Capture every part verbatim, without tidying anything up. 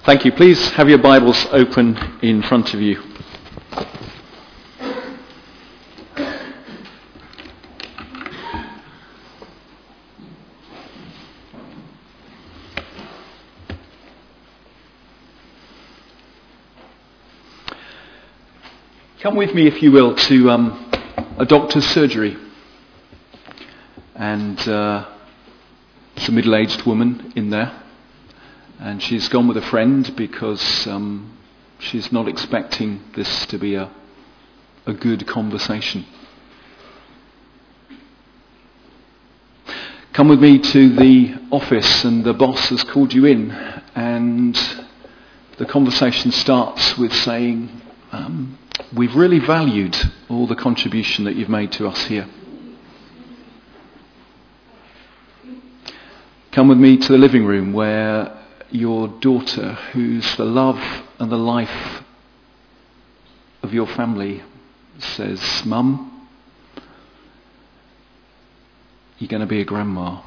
Thank you. Please have your Bibles open in front of you. Come with me, if you will, to um, a doctor's surgery. And uh, it's a middle-aged woman in there. And she's gone with a friend because um, she's not expecting this to be a, a good conversation. Come with me to the office, and the boss has called you in. And the conversation starts with saying, um, we've really valued all the contribution that you've made to us here. Come with me to the living room where your daughter, who's the love and the life of your family, says, Mum, you're going to be a grandma.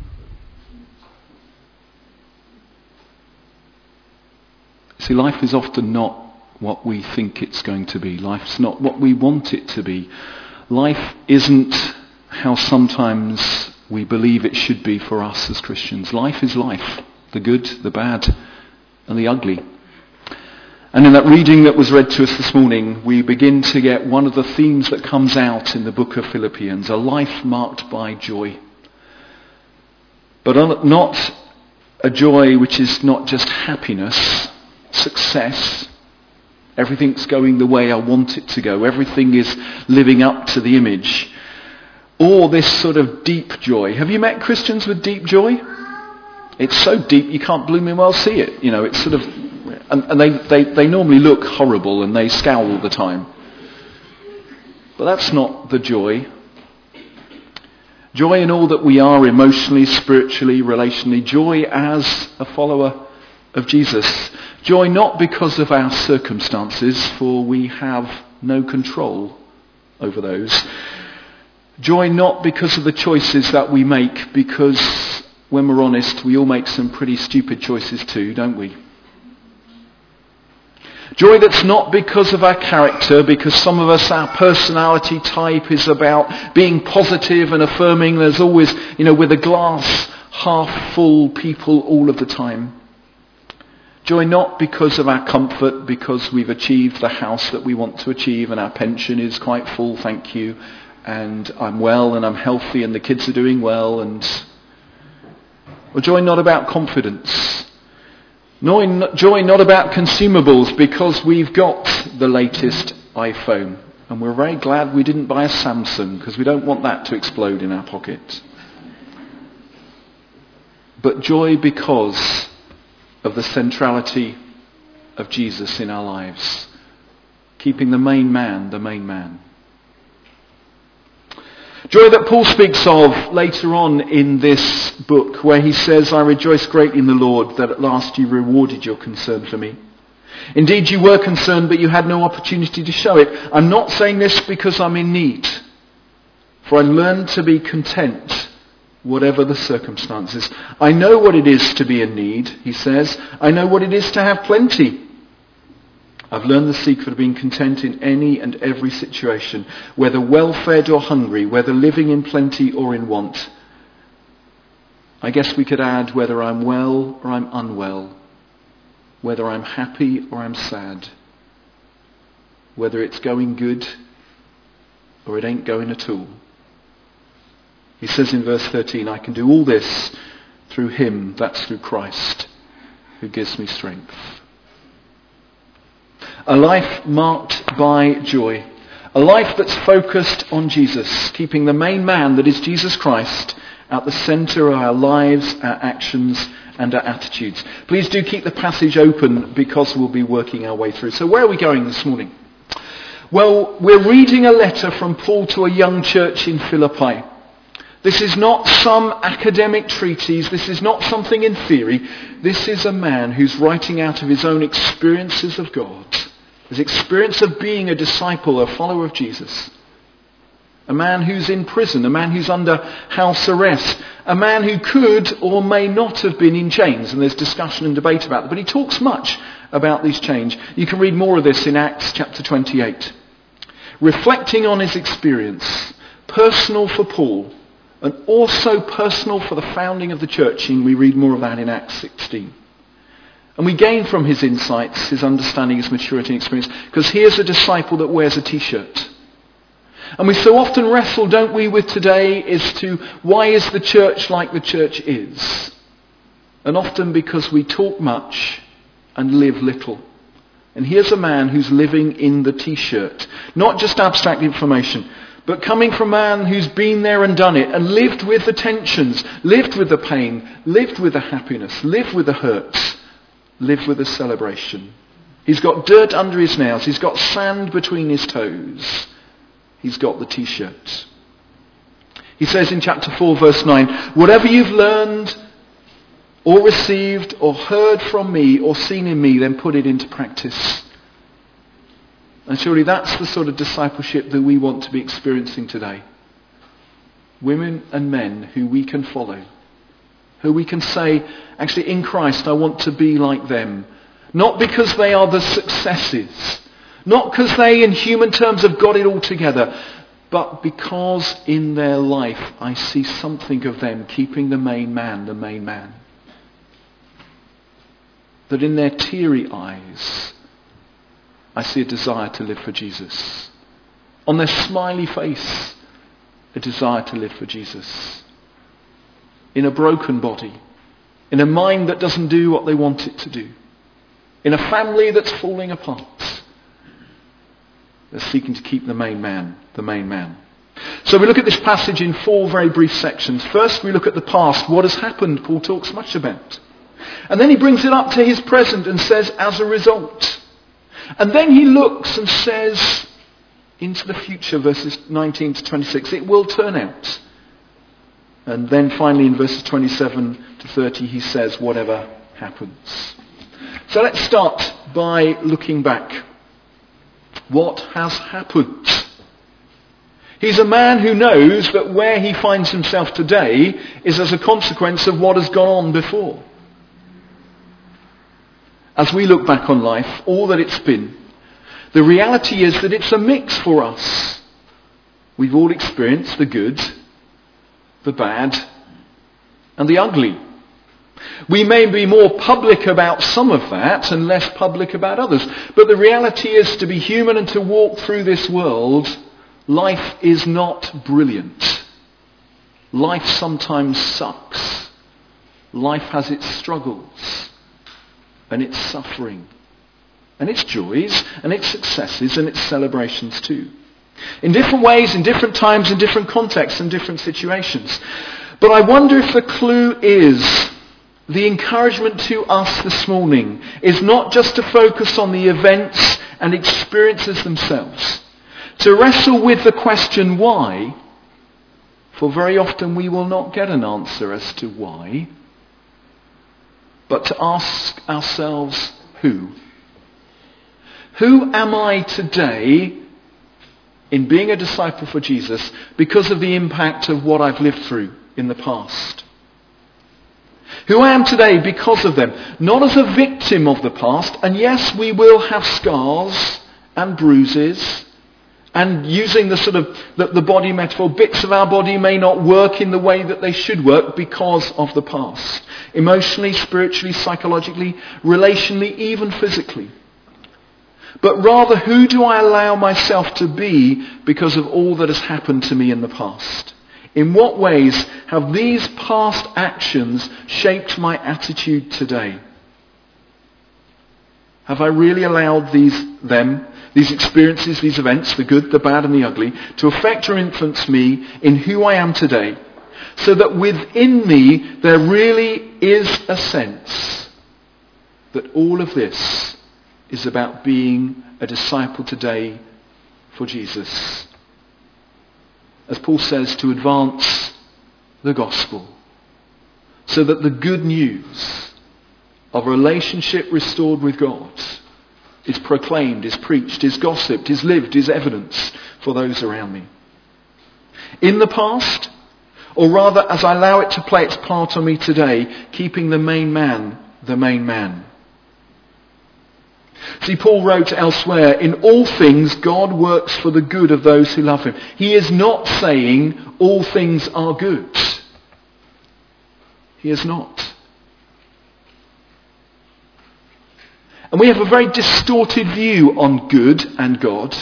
See, life is often not what we think it's going to be. Life's not what we want it to be. Life isn't how sometimes we believe it should be for us as Christians. Life is life. The good, the bad, and the ugly. And in that reading that was read to us this morning, we begin to get one of the themes that comes out in the book of Philippians, a life marked by joy. But not a joy which is not just happiness, success. Everything's going the way I want it to go. Everything is living up to the image. Or this sort of deep joy. Have you met Christians with deep joy? It's so deep you can't blooming well see it. You know, it's sort of, and, and they, they, they normally look horrible and they scowl all the time. But that's not the joy. Joy in all that we are emotionally, spiritually, relationally. Joy as a follower of Jesus. Joy not because of our circumstances, for we have no control over those. Joy not because of the choices that we make, because when we're honest, we all make some pretty stupid choices too, don't we? Joy that's not because of our character, because some of us, our personality type is about being positive and affirming. There's always, you know, we're the glass half full people all of the time. Joy not because of our comfort, because we've achieved the house that we want to achieve and our pension is quite full, thank you, and I'm well and I'm healthy and the kids are doing well, and Or joy not about confidence. Joy not about consumables because we've got the latest iPhone. And we're very glad we didn't buy a Samsung because we don't want that to explode in our pocket. But joy because of the centrality of Jesus in our lives. Keeping the main man the main man. Joy that Paul speaks of later on in this book, where he says, I rejoice greatly in the Lord that at last you rewarded your concern for me. Indeed, you were concerned, but you had no opportunity to show it. I'm not saying this because I'm in need, for I learned to be content, whatever the circumstances. I know what it is to be in need, he says. I know what it is to have plenty. I've learned the secret of being content in any and every situation, whether well-fed or hungry, whether living in plenty or in want. I guess we could add whether I'm well or I'm unwell, whether I'm happy or I'm sad, whether it's going good or it ain't going at all. He says in verse thirteen, I can do all this through him, that's through Christ, who gives me strength. A life marked by joy. A life that's focused on Jesus, keeping the main man, that is Jesus Christ, at the centre of our lives, our actions and our attitudes. Please do keep the passage open because we'll be working our way through. So where are we going this morning? Well, we're reading a letter from Paul to a young church in Philippi. This is not some academic treatise. This is not something in theory. This is a man who's writing out of his own experiences of God. His experience of being a disciple, a follower of Jesus. a man who's in prison, a man who's under house arrest, a man who could or may not have been in chains, and there's discussion and debate about that, but he talks much about these chains. You can read more of this in Acts chapter twenty-eight. Reflecting on his experience, personal for Paul, and also personal for the founding of the church, and we read more of that in Acts sixteen. And we gain from his insights, his understanding, his maturity and experience, because here's a disciple that wears a t-shirt. And we so often wrestle, don't we, with today as to why is the church like the church is? And often because we talk much and live little. And here's a man who's living in the t-shirt. Not just abstract information, but coming from a man who's been there and done it and lived with the tensions, lived with the pain, lived with the happiness, lived with the hurts, lived with the celebration. He's got dirt under his nails. He's got sand between his toes. He's got the t-shirt. He says in chapter four, verse nine, whatever you've learned or received or heard from me or seen in me, then put it into practice. And surely that's the sort of discipleship that we want to be experiencing today. Women and men who we can follow. Who we can say, actually in Christ I want to be like them. Not because they are the successes. Not because they in human terms have got it all together. But because in their life I see something of them keeping the main man the main man. That in their teary eyes I see a desire to live for Jesus. On their smiley face, a desire to live for Jesus. In a broken body. In a mind that doesn't do what they want it to do. In a family that's falling apart. They're seeking to keep the main man, the main man. So we look at this passage in four very brief sections. First we look at the past. What has happened, Paul talks much about. And then he brings it up to his present and says, as a result. And then he looks and says, into the future, verses nineteen to twenty-six, it will turn out. And then finally in verses twenty-seven to thirty, he says, whatever happens. So let's start by looking back. What has happened? He's a man who knows that where he finds himself today is as a consequence of what has gone on before. As we look back on life, all that it's been, the reality is that it's a mix for us. We've all experienced the good, the bad, and the ugly. We may be more public about some of that and less public about others. But the reality is, to be human and to walk through this world, life is not brilliant. Life sometimes sucks. Life has its struggles. And its suffering. And its joys. And its successes. And its celebrations too. In different ways, in different times, in different contexts, and different situations. But I wonder if the clue is, the encouragement to us this morning is not just to focus on the events and experiences themselves. To wrestle with the question why, for very often we will not get an answer as to why, but to ask ourselves who. Who am I today in being a disciple for Jesus because of the impact of what I've lived through in the past? Who I am today because of them. Not as a victim of the past. And yes, we will have scars and bruises. And using the sort of the, the body metaphor, bits of our body may not work in the way that they should work because of the past. Emotionally, spiritually, psychologically, relationally, even physically. But rather, who do I allow myself to be because of all that has happened to me in the past? In what ways have these past actions shaped my attitude today? Have I really allowed these, them, these experiences, these events, the good, the bad and the ugly, to affect or influence me in who I am today? So that within me there really is a sense that all of this is about being a disciple today for Jesus. As Paul says, to advance the gospel. So that the good news of a relationship restored with God is proclaimed, is preached, is gossiped, is lived, is evidenced for those around me. in the past, or rather as I allow it to play its part on me today, keeping the main man the main man? See, Paul wrote elsewhere, in all things God works for the good of those who love him. He is not saying all things are good. He is not. And we have a very distorted view on good and God.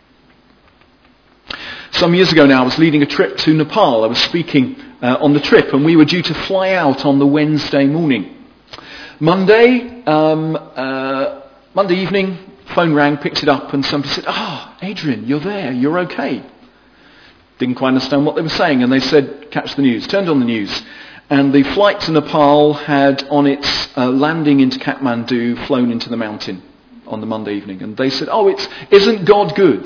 Some years ago now, I was leading a trip to Nepal. I was speaking uh, on the trip, and we were due to fly out on the Wednesday morning. Monday, um, uh, Monday evening, phone rang, picked it up, and somebody said, "Ah, oh, Adrian, you're there, you're okay." Didn't quite understand what they were saying, and they said, "Catch the news." Turned on the news, and the flight to Nepal had, on its uh, landing into Kathmandu, flown into the mountain on the Monday evening. And they said, "Oh, it's isn't God good?"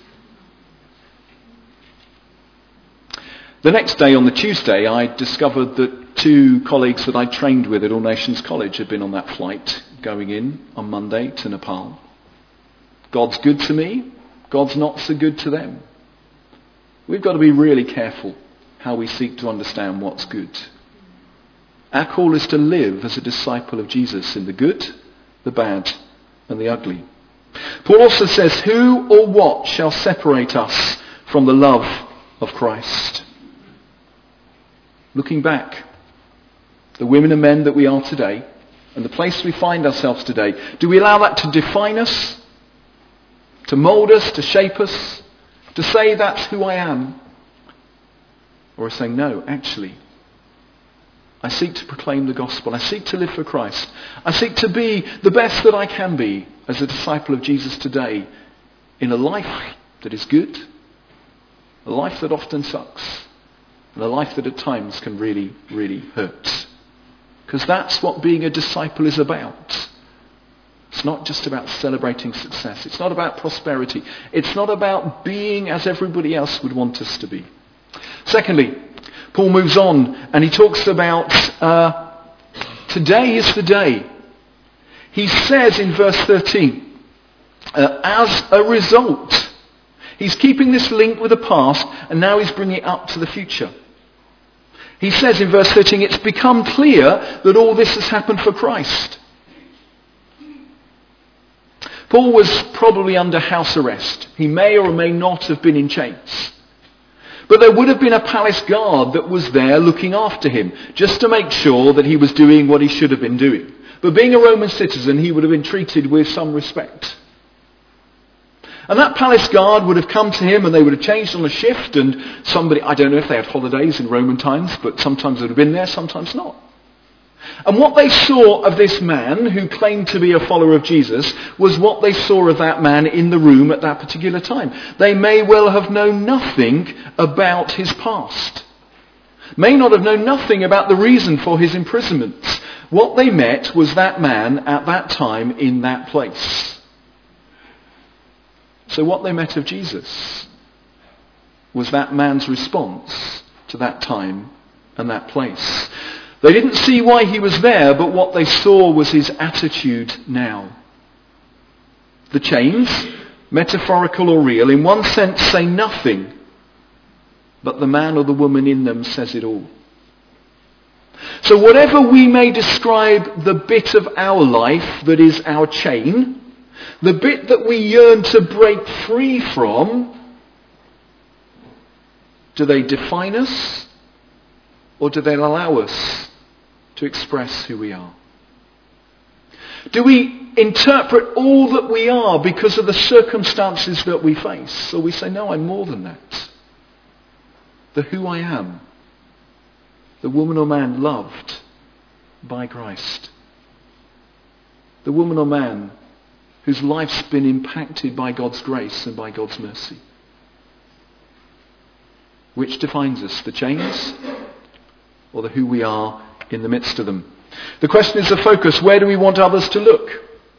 The next day, on the Tuesday, I discovered that two colleagues that I trained with at All Nations College had been on that flight going in on Monday to Nepal. God's good to me, God's not so good to them. We've got to be really careful how we seek to understand what's good. Our call is to live as a disciple of Jesus in the good, the bad, and the ugly. Paul also says, "Who or what shall separate us from the love of Christ?" Looking back, the women and men that we are today, and the place we find ourselves today, do we allow that to define us, to mould us, to shape us, to say that's who I am? Or saying, no, actually, I seek to proclaim the gospel. I seek to live for Christ. I seek to be the best that I can be as a disciple of Jesus today in a life that is good, a life that often sucks, and a life that at times can really, really hurt. Because that's what being a disciple is about. It's not just about celebrating success. It's not about prosperity. It's not about being as everybody else would want us to be. Secondly, Paul moves on and he talks about uh, today is the day. He says in verse thirteen, uh, as a result, he's keeping this link with the past and now he's bringing it up to the future. He says in verse thirteen, it's become clear that all this has happened for Christ. Paul was probably under house arrest. He may or may not have been in chains. But there would have been a palace guard that was there looking after him, just to make sure that he was doing what he should have been doing. But being a Roman citizen, he would have been treated with some respect. And that palace guard would have come to him and they would have changed on a shift, and somebody, I don't know if they had holidays in Roman times, but sometimes they would have been there, sometimes not. And what they saw of this man who claimed to be a follower of Jesus was what they saw of that man in the room at that particular time. They may well have known nothing about his past. May not have known nothing about the reason for his imprisonment. What they met was that man at that time in that place. So what they met of Jesus was that man's response to that time and that place. They didn't see why he was there, but what they saw was his attitude now. The chains, metaphorical or real, in one sense say nothing, but the man or the woman in them says it all. So whatever we may describe the bit of our life that is our chain, the bit that we yearn to break free from, do they define us or do they allow us to express who we are? Do we interpret all that we are because of the circumstances that we face? Or we say, no, I'm more than that. The who I am, the woman or man loved by Christ. The woman or man whose life's been impacted by God's grace and by God's mercy. Which defines us, the chains or the who we are in the midst of them? The question is the focus. Where do we want others to look?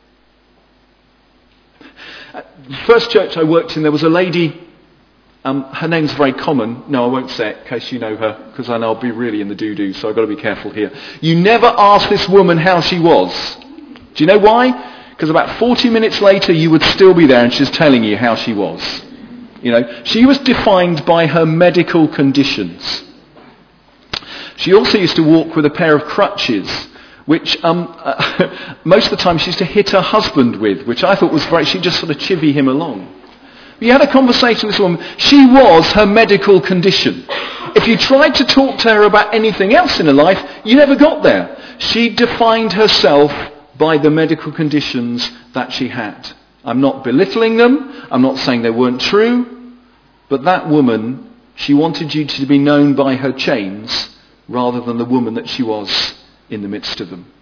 At the first church I worked in, there was a lady, um, her name's very common. No, I won't say it in case you know her, because I know I'll be really in the doo-doo, so I've got to be careful here. You never asked this woman how she was. Do you know why? Because about forty minutes later you would still be there and she's telling you how she was. You know, she was defined by her medical conditions. She also used to walk with a pair of crutches, which um, uh, most of the time she used to hit her husband with, which I thought was very, she'd just sort of chivvy him along. You had a conversation with this woman. She was her medical condition. If you tried to talk to her about anything else in her life, you never got there. She defined herself by the medical conditions that she had. I'm not belittling them. I'm not saying they weren't true. But that woman, she wanted you to be known by her chains rather than the woman that she was in the midst of them.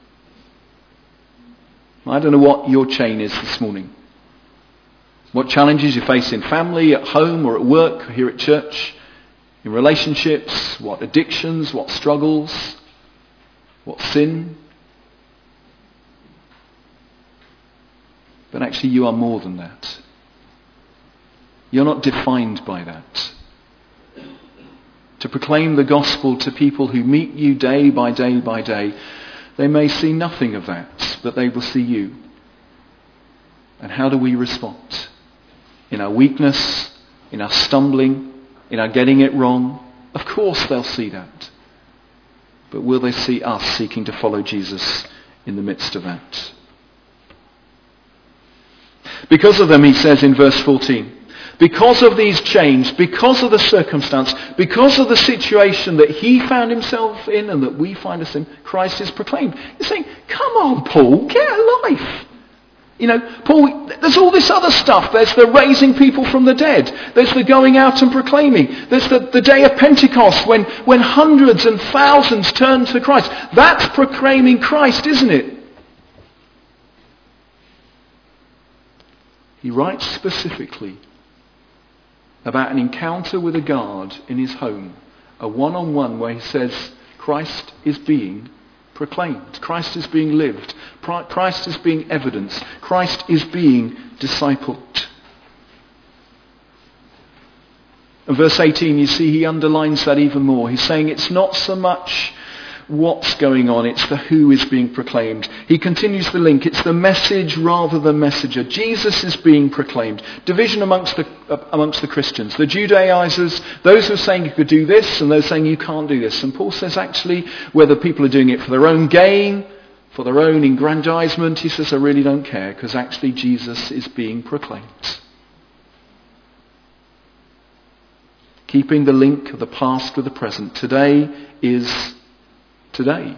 I don't know what your chain is this morning. What challenges you face in family, at home or at work, or here at church, in relationships, what addictions, what struggles, what sin. But actually you are more than that. You're not defined by that. To proclaim the gospel to people who meet you day by day by day, they may see nothing of that, but they will see you. And how do we respond? In our weakness, in our stumbling, in our getting it wrong? Of course they'll see that. But will they see us seeking to follow Jesus in the midst of that? Because of them, he says in verse fourteen, because of these chains, because of the circumstance, because of the situation that he found himself in and that we find us in, Christ is proclaimed. You're saying, come on, Paul, get a life. You know, Paul, there's all this other stuff. There's the raising people from the dead. There's the going out and proclaiming. There's the, the day of Pentecost when, when hundreds and thousands turn to Christ. That's proclaiming Christ, isn't it? He writes specifically about an encounter with a guard in his home, a one-on-one where he says Christ is being proclaimed. Christ is being lived. Christ is being evidenced. Christ is being discipled. In verse eighteen, you see, he underlines that even more. He's saying it's not so much what's going on, it's the who is being proclaimed. He continues the link. It's the message rather than messenger. Jesus is being proclaimed. Division amongst the uh, amongst the Christians. The Judaizers, those who are saying you could do this and those saying you can't do this. And Paul says actually, whether people are doing it for their own gain, for their own aggrandizement, he says, I really don't care, because actually Jesus is being proclaimed. Keeping the link of the past with the present. Today is today.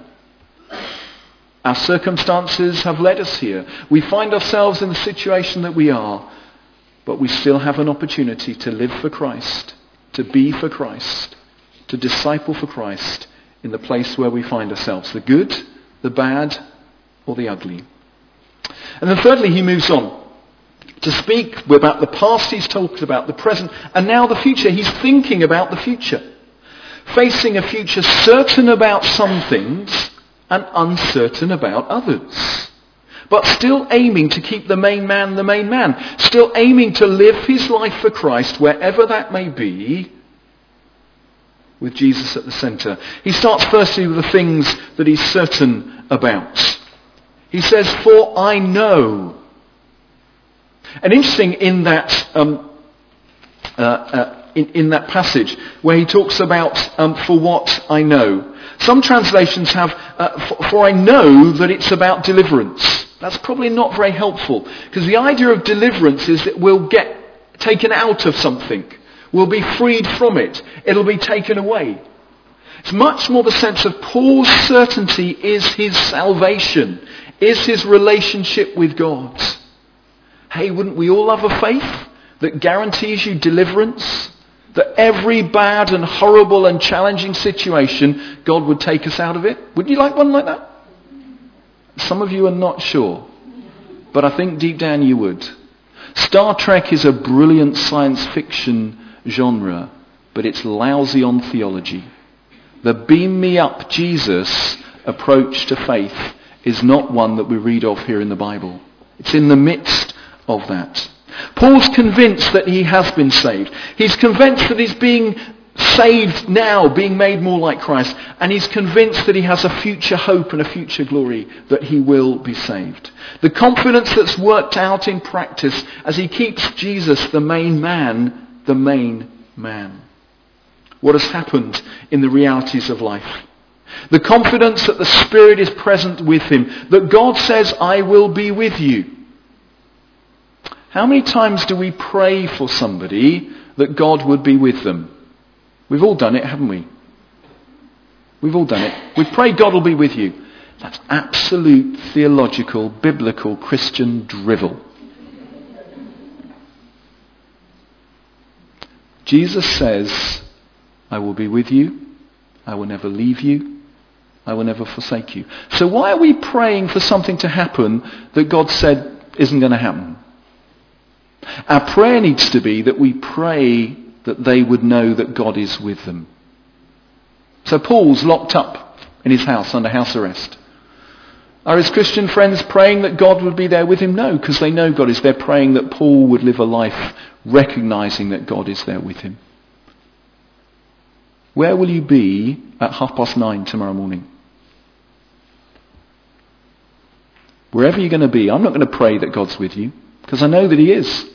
Our circumstances have led us here. We find ourselves in the situation that we are, but we still have an opportunity to live for Christ, to be for Christ, to disciple for Christ in the place where we find ourselves, the good, the bad, or the ugly. And then thirdly, he moves on to speak about the past. He's talked about the present, and now the future. He's thinking about the future. Facing a future certain about some things and uncertain about others. But still aiming to keep the main man the main man. Still aiming to live his life for Christ wherever that may be, with Jesus at the centre. He starts firstly with the things that he's certain about. He says, for I know. And interesting in that um, uh, uh, In, in that passage where he talks about um, for what I know. Some translations have uh, for, for I know that it's about deliverance. That's probably not very helpful, because the idea of deliverance is that we'll get taken out of something. We'll be freed from it. It'll be taken away. It's much more the sense of Paul's certainty is his salvation, is his relationship with God. Hey, wouldn't we all have a faith that guarantees you deliverance? That every bad and horrible and challenging situation, God would take us out of it? Would you like one like that? Some of you are not sure, but I think deep down you would. Star Trek is a brilliant science fiction genre, but it's lousy on theology. The beam me up Jesus approach to faith is not one that we read of here in the Bible. It's in the midst of that. Paul's convinced that he has been saved. He's convinced that he's being saved now, being made more like Christ. And he's convinced that he has a future hope and a future glory, that he will be saved. The confidence that's worked out in practice as he keeps Jesus the main man the main man. What has happened in the realities of life. The confidence that the Spirit is present with him. That God says, I will be with you. How many times do we pray for somebody that God would be with them? We've all done it, haven't we? We've all done it. We've prayed God will be with you. That's absolute theological, biblical, Christian drivel. Jesus says, I will be with you. I will never leave you. I will never forsake you. So why are we praying for something to happen that God said isn't going to happen? Our prayer needs to be that we pray that they would know that God is with them. So Paul's locked up in his house under house arrest. Are his Christian friends praying that God would be there with him? No, because they know God is there, praying that Paul would live a life recognizing that God is there with him. Where will you be at half past nine tomorrow morning? Wherever you're going to be, I'm not going to pray that God's with you, because I know that he is.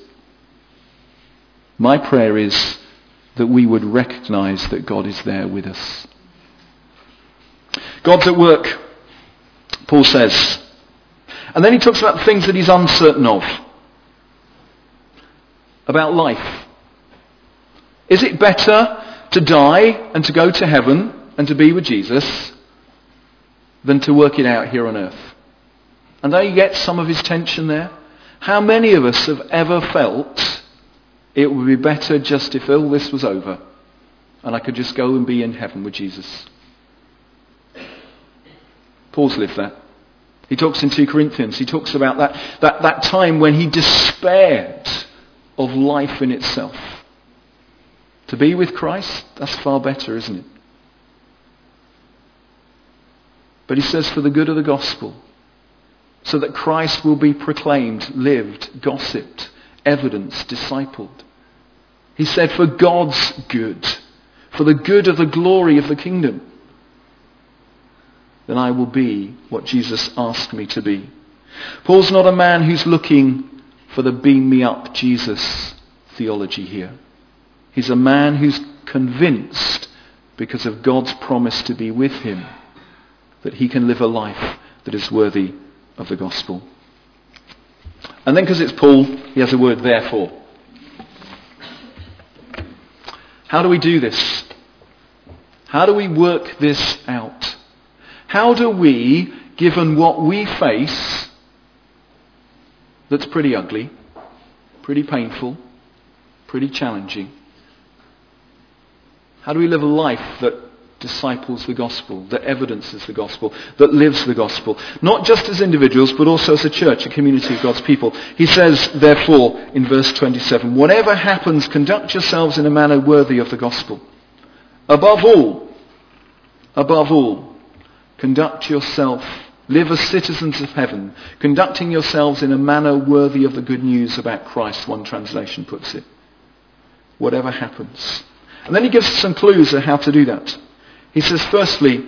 My prayer is that we would recognize that God is there with us. God's at work, Paul says. And then he talks about things that he's uncertain of. About life. Is it better to die and to go to heaven and to be with Jesus than to work it out here on earth? And there you get some of his tension there. How many of us have ever felt it would be better just if all this was over and I could just go and be in heaven with Jesus? Paul's lived that. He talks in two Corinthians, he talks about that, that, that time when he despaired of life in itself. To be with Christ, that's far better, isn't it? But he says for the good of the gospel, so that Christ will be proclaimed, lived, gossiped, evidenced, discipled. He said for God's good, for the good of the glory of the kingdom, then I will be what Jesus asked me to be. Paul's not a man who's looking for the beam me up Jesus theology here. He's a man who's convinced, because of God's promise to be with him, that he can live a life that is worthy of the gospel. And then because it's Paul, he has a word therefore. How do we do this? How do we work this out? How do we, given what we face, that's pretty ugly, pretty painful, pretty challenging, how do we live a life that disciples the gospel, that evidences the gospel, that lives the gospel? Not just as individuals, but also as a church, a community of God's people. He says, therefore, in verse twenty-seven, whatever happens, conduct yourselves in a manner worthy of the gospel. Above all, above all, conduct yourself, live as citizens of heaven, conducting yourselves in a manner worthy of the good news about Christ, one translation puts it. Whatever happens. And then he gives us some clues of how to do that. He says, firstly,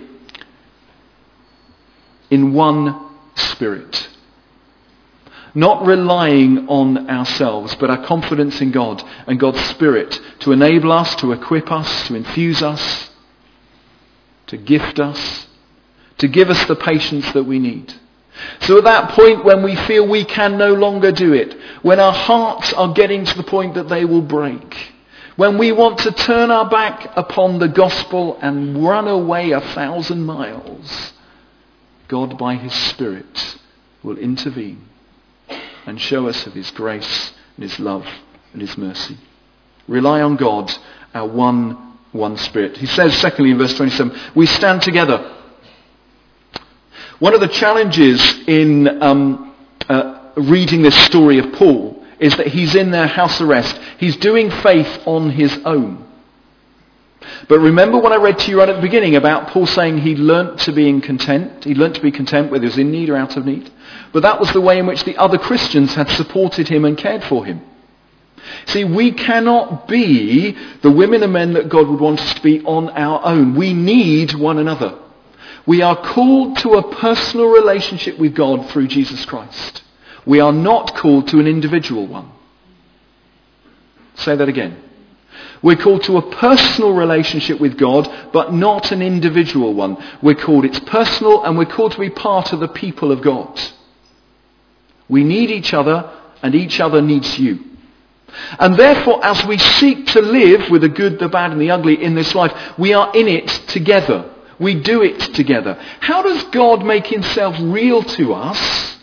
in one spirit. Not relying on ourselves, but our confidence in God and God's Spirit to enable us, to equip us, to infuse us, to gift us, to give us the patience that we need. So at that point when we feel we can no longer do it, when our hearts are getting to the point that they will break, when we want to turn our back upon the gospel and run away a thousand miles, God by his Spirit will intervene and show us of his grace and his love and his mercy. Rely on God, our one, one Spirit. He says, secondly, in verse twenty-seven, we stand together. One of the challenges in um, uh, reading this story of Paul is that he's in their house arrest. He's doing faith on his own. But remember what I read to you right at the beginning about Paul saying he learnt to be in content. He learnt to be content whether he was in need or out of need. But that was the way in which the other Christians had supported him and cared for him. See, we cannot be the women and men that God would want us to be on our own. We need one another. We are called to a personal relationship with God through Jesus Christ. We are not called to an individual one. Say that again. We're called to a personal relationship with God, but not an individual one. We're called, it's personal, and we're called to be part of the people of God. We need each other, and each other needs you. And therefore, as we seek to live with the good, the bad, and the ugly in this life, we are in it together. We do it together. How does God make himself real to us?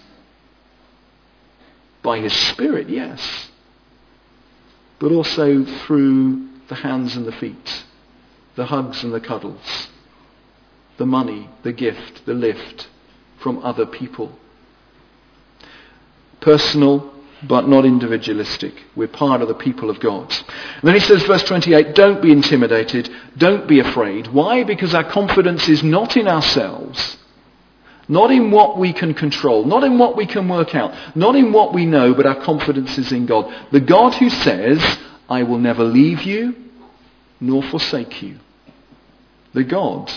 By his Spirit, yes. But also through the hands and the feet, the hugs and the cuddles, the money, the gift, the lift from other people. Personal, but not individualistic. We're part of the people of God. And then he says, verse twenty-eight, don't be intimidated, don't be afraid. Why? Because our confidence is not in ourselves, not in what we can control, not in what we can work out, not in what we know, but our confidence is in God. The God who says, I will never leave you, nor forsake you. The God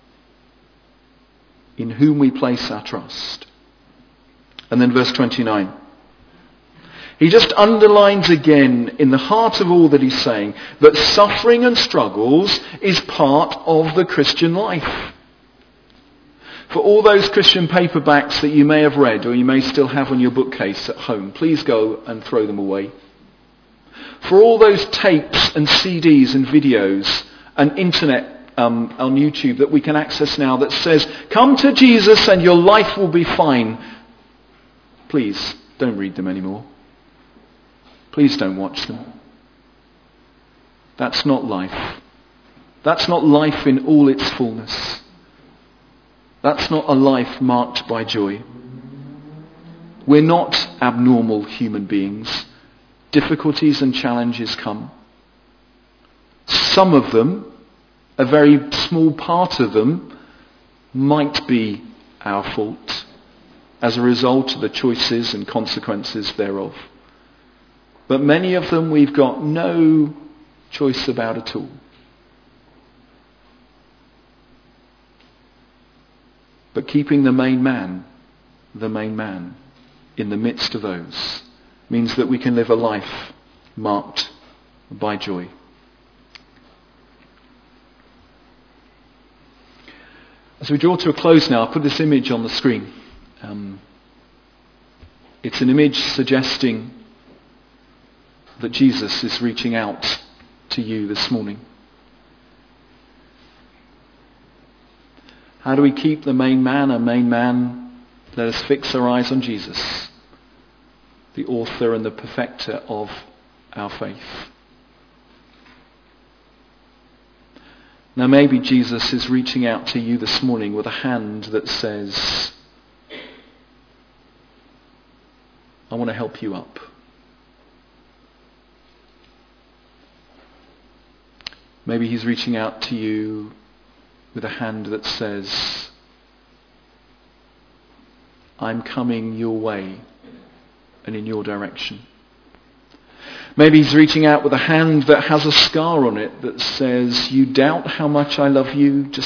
in whom we place our trust. And then verse twenty-nine. He just underlines again in the heart of all that he's saying that suffering and struggles is part of the Christian life. For all those Christian paperbacks that you may have read or you may still have on your bookcase at home, please go and throw them away. For all those tapes and C Ds and videos and internet um, on YouTube that we can access now that says, come to Jesus and your life will be fine. Please don't read them anymore. Please don't watch them. That's not life. That's not life in all its fullness. That's not a life marked by joy. We're not abnormal human beings. Difficulties and challenges come. Some of them, a very small part of them, might be our fault as a result of the choices and consequences thereof. But many of them we've got no choice about at all. But keeping the main man, the main man, in the midst of those means that we can live a life marked by joy. As we draw to a close now, I'll put this image on the screen. Um, it's an image suggesting that Jesus is reaching out to you this morning. How do we keep the main man a main man? Let us fix our eyes on Jesus, the author and the perfecter of our faith. Now maybe Jesus is reaching out to you this morning with a hand that says, I want to help you up. Maybe he's reaching out to you with a hand that says, I'm coming your way and in your direction. Maybe he's reaching out with a hand that has a scar on it that says, you doubt how much I love you, just